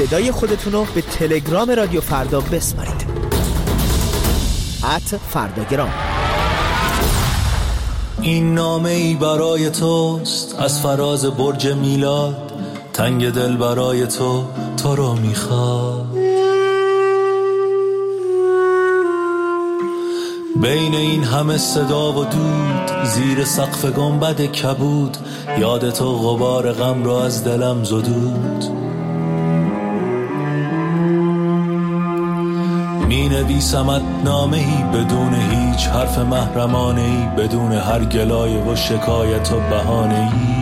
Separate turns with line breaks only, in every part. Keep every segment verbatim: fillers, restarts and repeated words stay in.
صدای خودتون رو به تلگرام رادیو فردا بسپارید. ات فرداگرام.
این نامه ای برای توست از فراز برج میلاد، تنگ دل برای تو تو رو میخواد. بین این همه صدا و دود، زیر سقف گنبد کبود، یاد تو غبار غم رو از دلم زدود. می نویسمت نامه‌ای بدون هیچ حرف محرمانه‌ای، بدون هر گلایه و شکایت و بهانه‌ای.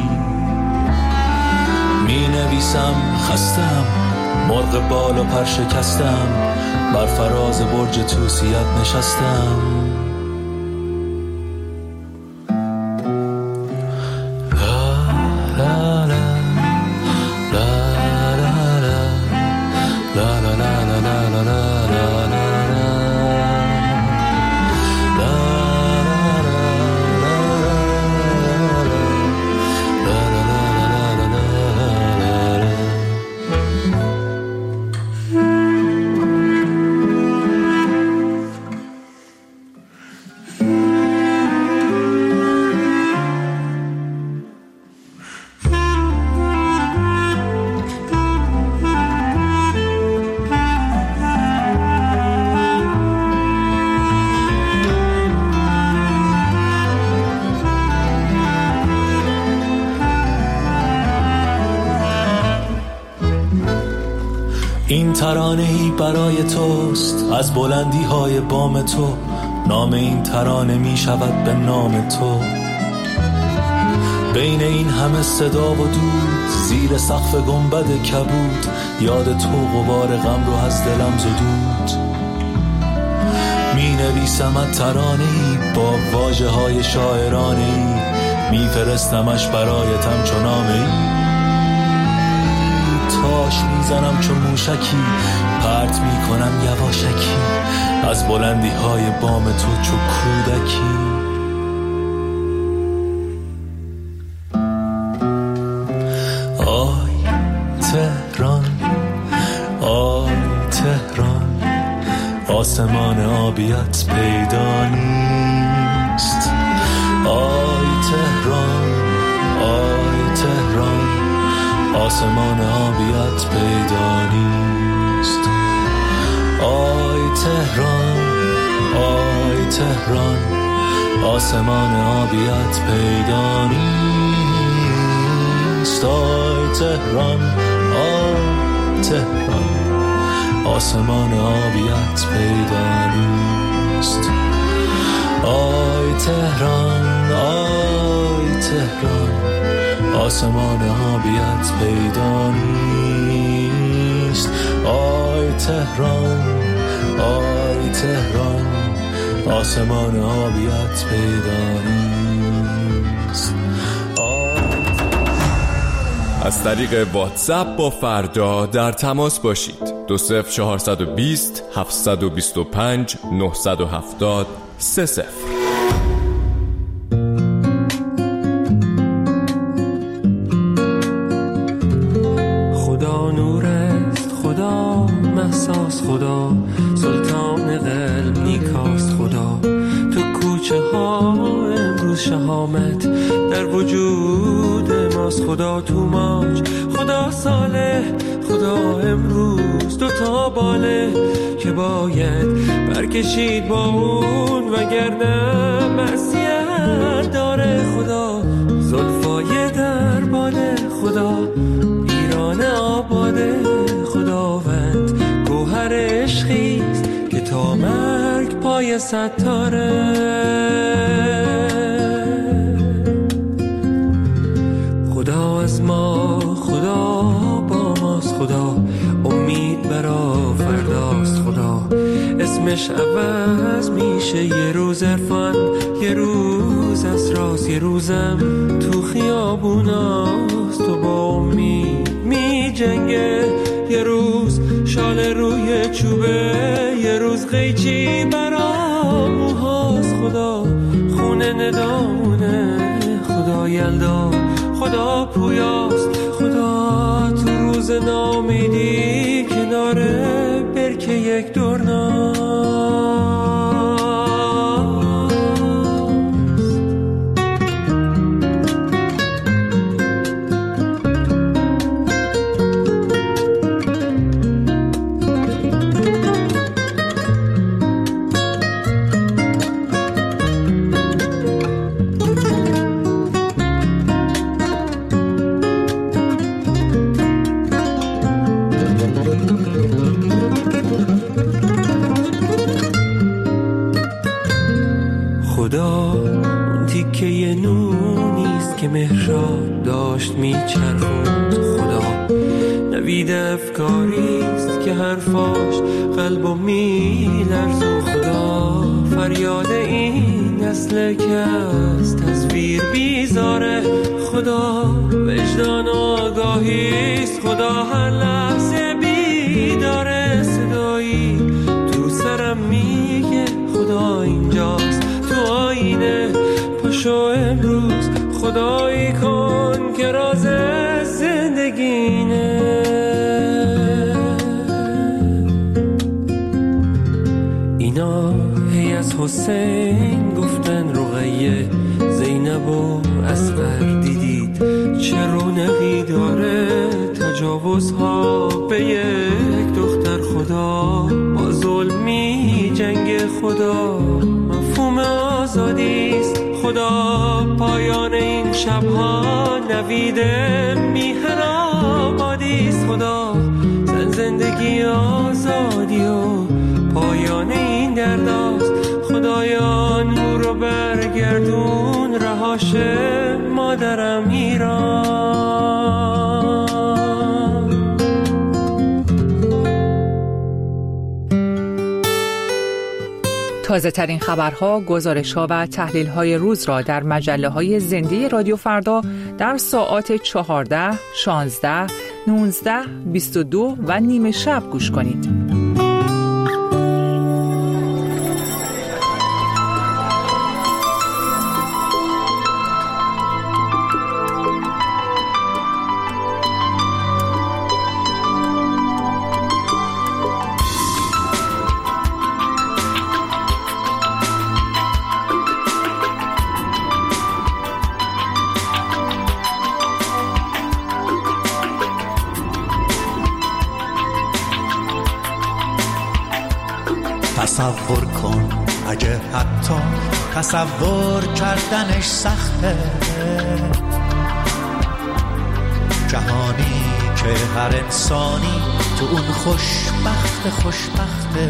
می نویسم خستم، مرغ بال و پر شکستم، بر فراز برج توسیت نشستم. این ترانه‌ای برای توست از بلندی های بام تو، نام این ترانه می شود به نام تو. بین این همه صدا و دود، زیر سقف گنبد کبود، یاد تو غبار غم رو از دلم زدود. می نویسمت ترانه‌ای با واژه های شاعرانه‌ای، می فرستمش برایتم چو نامه‌ای. تاش میزنم چون موشکی، پرت میکنم یواشکی، از بلندی های بام تو چو کودکی. آی تهران، آی تهران، آسمان آبیت پیدا نیست. آی تهران، آی تهران، آسمان آبیت پیدا نیست. آی تهران، آی تهران، آسمان آبیت پیدا نیست. آی تهران، آی تهران، آسمان آبیت پیدا نیست. آی تهران، آی تهران، آسمان آبیت پیدا نیست. آی تهران، آی تهران، آسمان آبیت پیدا نیست.
از طریق واتساپ با فردا در تماس باشید. دو صفر چهارصد و بیست هفتصد و بیست و پنج نهصد و هفتاد سه صفر.
احساس خدا، سلطان قلب نیکاست خدا. تو کوچه ها امروز شهامت در وجود ماست خدا. تو موج خدا صالح، خدا امروز دو تا باله که باید برکشید با اون، وگرنه معصیت داره خدا. زلفای در باله خدا، ایران آباده خداوند، گوهر عشقیست که تا مرگ پای ستاره. خدا از ما، خدا با ماست خدا، امید برا فرداست خدا. اسمش عوض میشه یه روز عرفان، یه روز اسراس، یه روزم تو خیابوناست. تو با امید می جنگه، یه روز شال روی چوبه، یه روز قیچی برا موهاست خدا. خونه ندامونه خدا، یلدا خدا پویاست خدا. تو روز نامیدی یک دورناز. خدا اون تیکه یه نونیست که مهراب داشت میچرخوند. خدا نوید افکاریست که حرفاش قلبو میلرزون. خدا فریاد این نسل که از تصویر بیزاره. خدا وجدان آگاهیست. خدا هر لحظه بیداره. صدایی تو سرم میگه خدا اینجاست تو آینه. پاشو امروز خدایی کن که راز زندگینه. اینا هی از حسین گفتن رقیه زینب و اصغر دیدید چه رونقی داره. تجاوزها به یک دختر. خدا با ظلمی جنگ. خدا مفهوم آزادیست. خدا پایان این شبها نوید میهن آبادیست. خدا زن زندگی آزادی و پایان این درداست. خدایا نور رو برگردون رهاش مادرم ایران.
تازه ترین خبرها، گزارش‌ها و تحلیل‌های روز را در مجله‌های زنده رادیو فردا در ساعات چهارده، شانزده، نوزده، بیست و دو و نیمه شب گوش کنید.
تصور کن اگه حتی تصور کردنش سخته. جهانی که هر انسانی تو اون خوشبخت خوشبخته.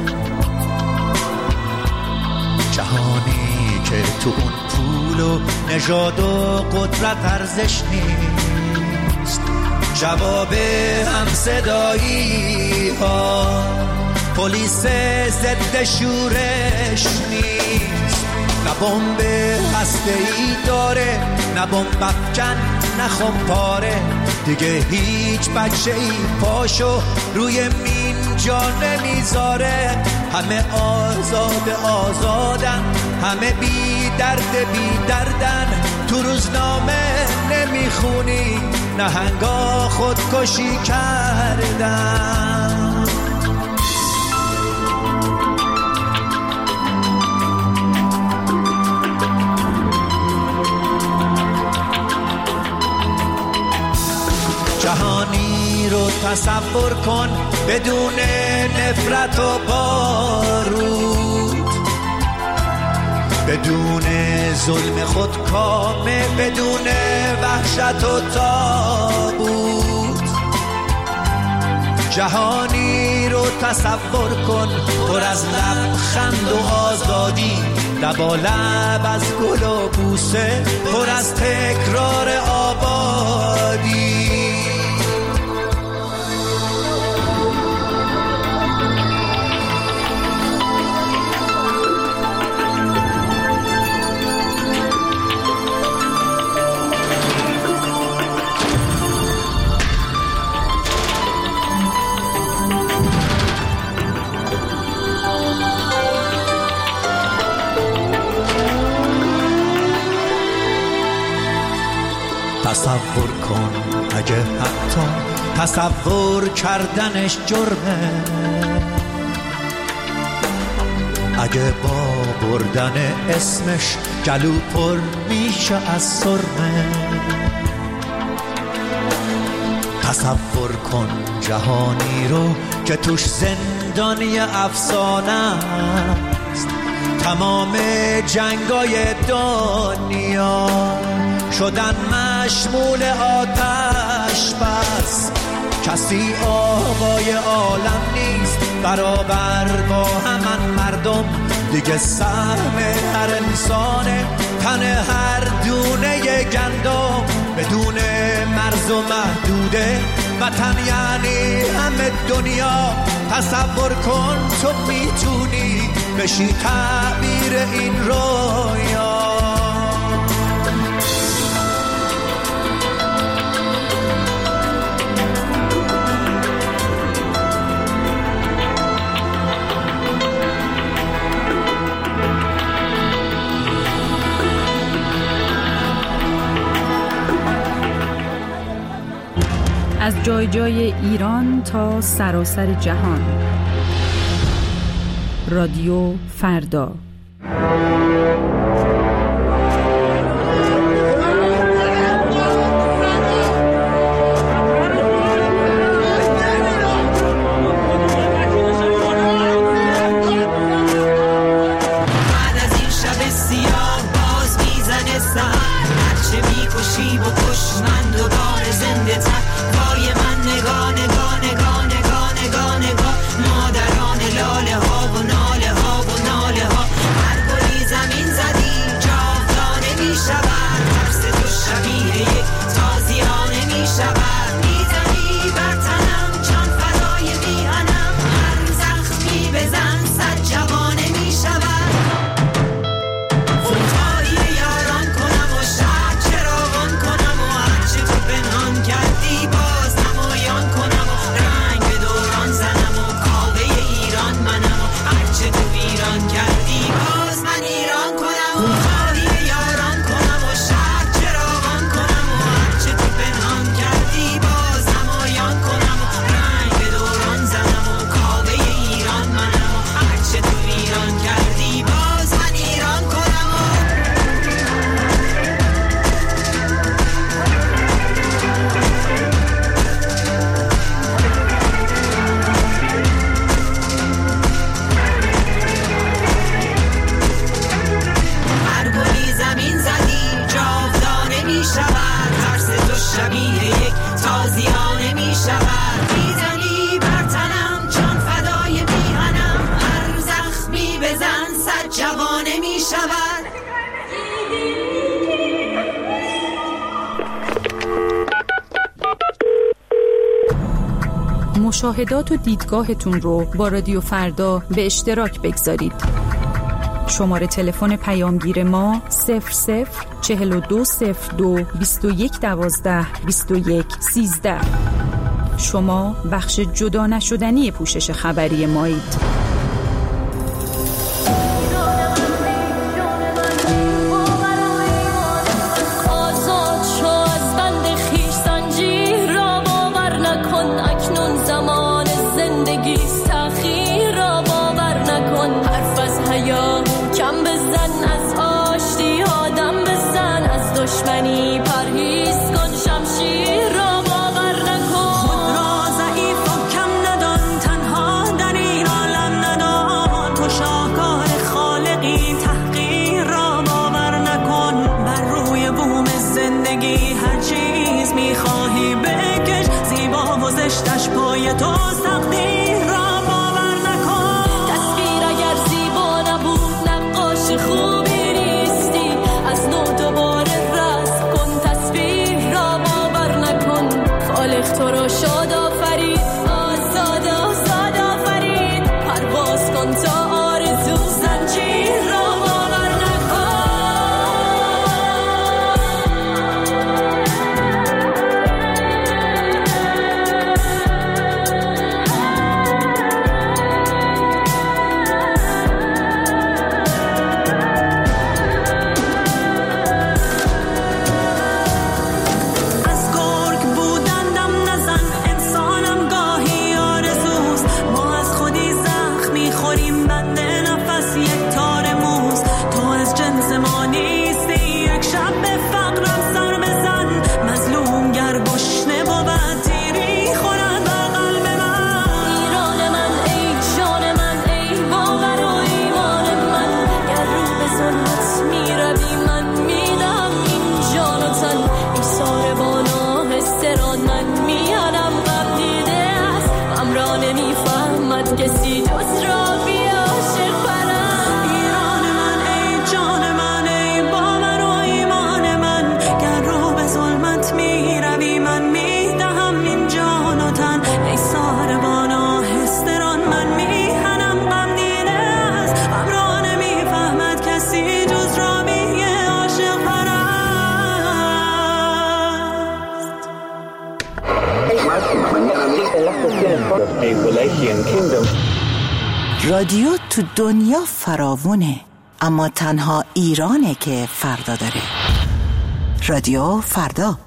جهانی که تو اون پول و نژاد و قدرت ارزش نیست. جواب هم صدایی ها پلیس ضد شورش نیست. نه بمب هسته‌ای داره نه بمب افکن نه خمپاره. دیگه هیچ بچه‌ای پاشو روی مین جا نمیذاره. همه آزاد آزادن همه بی درد بی دردن. تو روزنامه نمیخونی نهنگا خودکشی کردن. جهانی رو تصور کن بدون نفرت و بارود. بدون ظلم خودکامه بدون وحشت و تابوت. جهانی رو تصور کن پر از لبخند و آزادی. لبا لب از گل و بوسه پر از تکرار آبادی. تصور کن اگه حتی تصور کردنش جرمه. اگه با بردن اسمش گلو پر میشه از سرمه. تصور کن جهانی رو که توش زندانی افسانه است. تمام جنگای دنیا شدن مشمول آتش بس. کسی آقای عالم نیست برابر با همان مردم. دیگه سهم هر انسانه تن هر دونه گندم. بدون مرز و محدوده وطن یعنی همه دنیا. تصور کن تو میتونی بشی تعبیر این رویا.
از جای جای ایران تا سراسر جهان. رادیو فردا. مشاهدات و دیدگاهتون رو با رادیو فردا به اشتراک بگذارید. شماره تلفن پیامگیر ما صفر صفر چهل و دو صفر دو بیست و یک دوازده بیست و یک سیزده. شما بخش جدا نشدنی پوشش خبری مایید.
خود را ضعیف و کم ندان، تنها در این عالم نمیفهمد کسی جز راوی عاشق پرست. ایران من ای جان من ای باور و ایمان من، گر رو به ظلمت میروی من میدهم این جان و تن. ای ساربان آهستران من میهنم غم دیده است، غم را نمیفهمد کسی جز راوی عاشق پرست.
رادیو تو دنیا فراوونه، اما تنها ایرانه که فردا داره. رادیو فردا.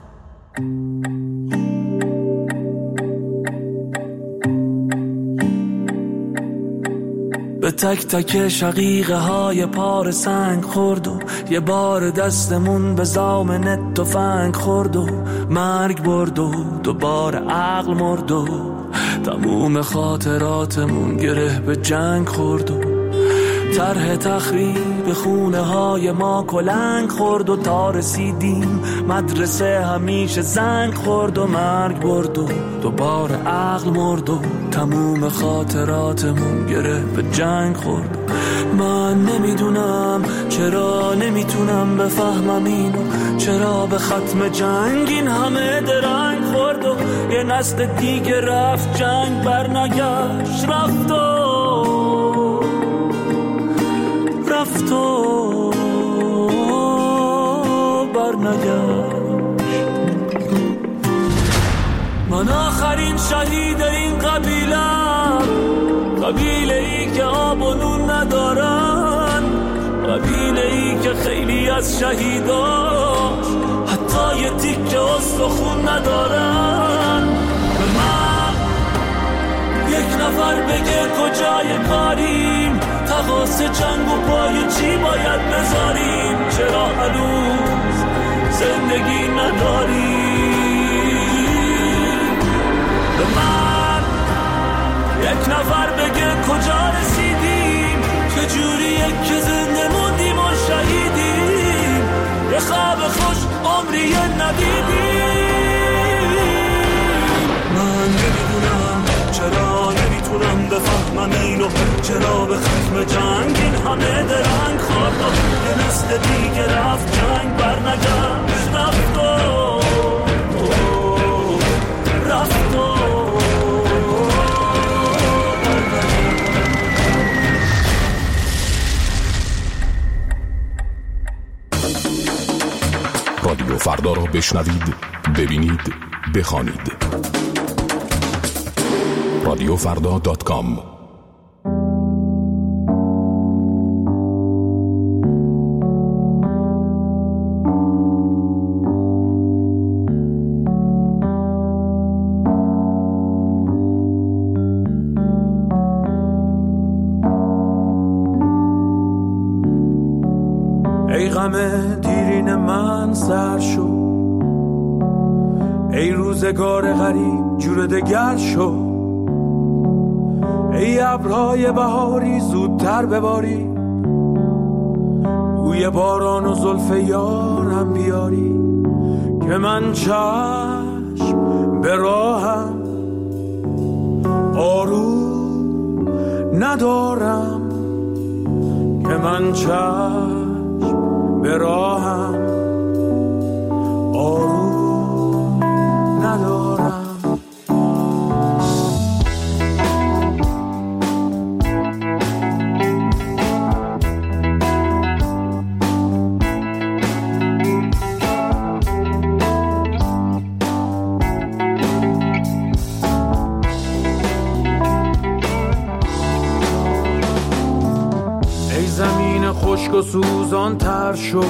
به تک تک شقیقه های پار سنگ خورد و یه بار دستمون به زامن تفنگ خورد و مرگ برد و دوباره عقل مرد و تموم خاطراتمون گره به جنگ خورد و طرح تخریب خونه های ما کلنگ خورد و تا رسیدیم مدرسه همیشه زنگ خورد و مرگ برد و دوباره عقل مرد و تموم خاطراتمون گره به جنگ خورد. من نمیدونم چرا نمیتونم بفهمم اینو، چرا به ختم جنگ این همه درنگ خورد و یه نسل دیگه رفت جنگ برنگشت، رفت و رفت و برنگشت. من آخرین شهید این قبیلم، قبیله ای که آب و نون ندارن، قبیله ای که خیلی از شهیداش حتی یه تیکه استخون ندارن. به من یک نفر بگه کجای کاریم، تقاس جنگ و پای چی باید بذاریم، چرا هنوز زندگی نداریم. به من یک نفر بگه کجا رسیدیم، چجوریه که زنده موندیم و شهیدیم، یه خواب خوش عمری ندیدیم. من نمیدونم چرا نمیتونم بفهمم اینو، چرا به ختم جنگ این همه درنگ خورد و یه نسل دیگه رفت جنگ برنگشت، رفت و رفت و
رادیو فردا رو بشنوید، ببینید، بخوانید. رادیو فردا دات کام.
ای غم دیرین من سر شو، ای روزگار غریب جور دگر شو، ای ابرهای بهاری زودتر بباری، بوی باران و زلف یارم بیاری، که من چشم به راهم آروم ندارم، که من چشم به راهم آروم ندارم. خشک و سوزان تر شو،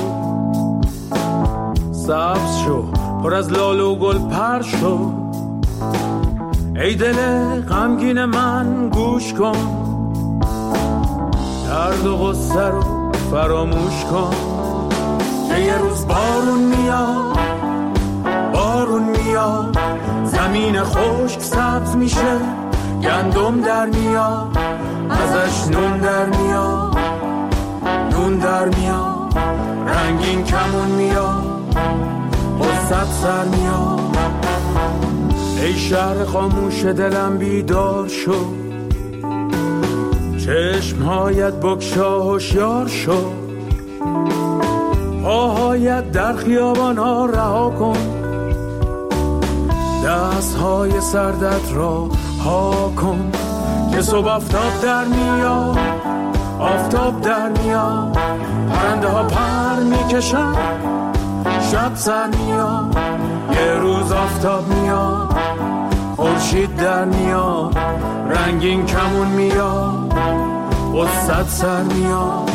سبز شو، پر از لاله و گل پر شو، ای دل غمگین من گوش کن، درد و غصه رو فراموش کن. ای یه روز بارون میاد، بارون میاد، زمین خشک سبز میشه، گندم در میاد، ازش نون در میاد، نون در میاد، رنگین کمون میاد، غصت سر میاد.
ای شهر خاموش دلم بیدار شو، چشمهایت بگشا هوشیار شو، پاهایت در خیابان ها رها کن، دست های سردت را ها کن، که صبح آفتاب در میاد، آفتاب در میاد، پرنده ها پر میکشن، شب سر میاد، یه روز آفتاب میاد، خورشید در میاد، رنگین کمون میاد، قصت سر میاد.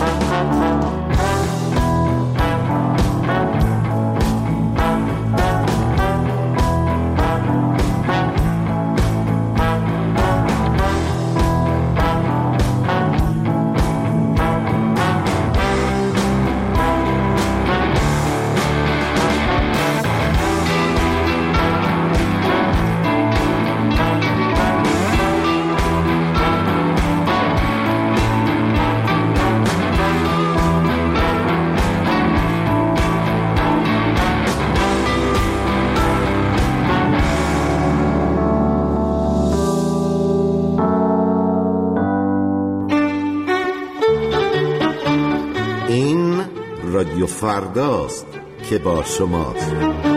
رادیو فرداست که با شماست.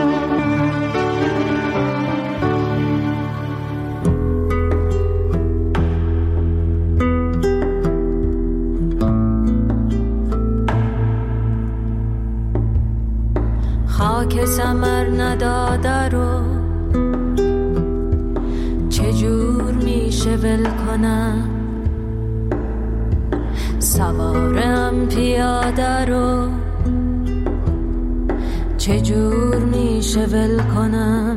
خاک ثمر نداده رو چجور میشه ول کنم، سوارم پیاده رو چجور میشه ول کنم،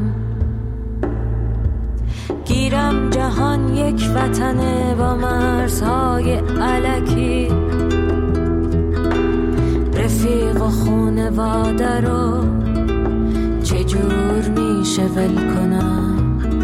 گیرم جهان یک وطنه با مرزهای الکی، رفیق و خونواده رو چجور میشه ول کنم،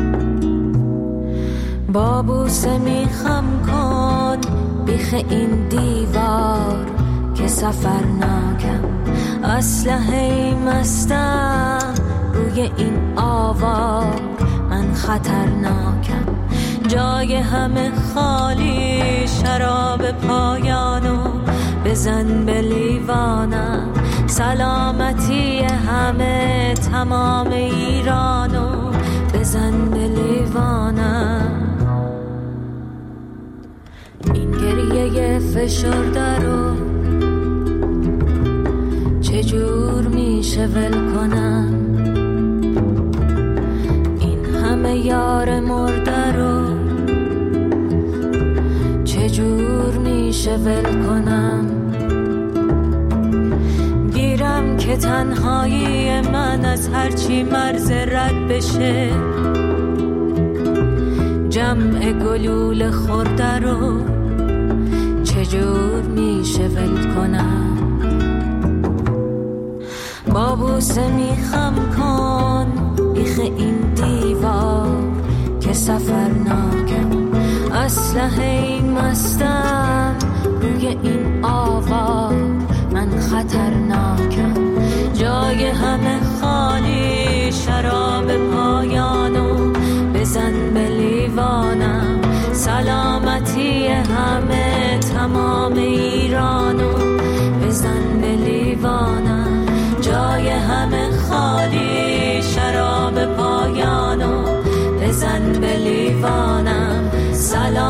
با بوسه میخم کن بیخ این دیوار که سفر ناکم، اسلحه مستم روی این آوار، من خطرناکم، جای همه خالی، شراب پایانو بزن به لیوانم، سلامتی همه تمام ایرانو بزن به لیوانم، این گریه فشرده رو چجور میشه ول کنم، این همه یار مرده رو چجور میشه ول کنم، گیرم که تنهایی من از هرچی مرز رد بشه، جمع گلول خورده رو چجور میشه ول کنم، با بوسه میخم کن بیخ این دیوار که سفر ناکم، اسلحه مستم روی این آوار، من خطرناکم، جای همه خالی، شراب پایانو بزن به لیوانم، سلامتی همه تمام ایرانو بزن به لیوانم، جای همه خالی، شراب پایانو بزن به لیوانم، سلام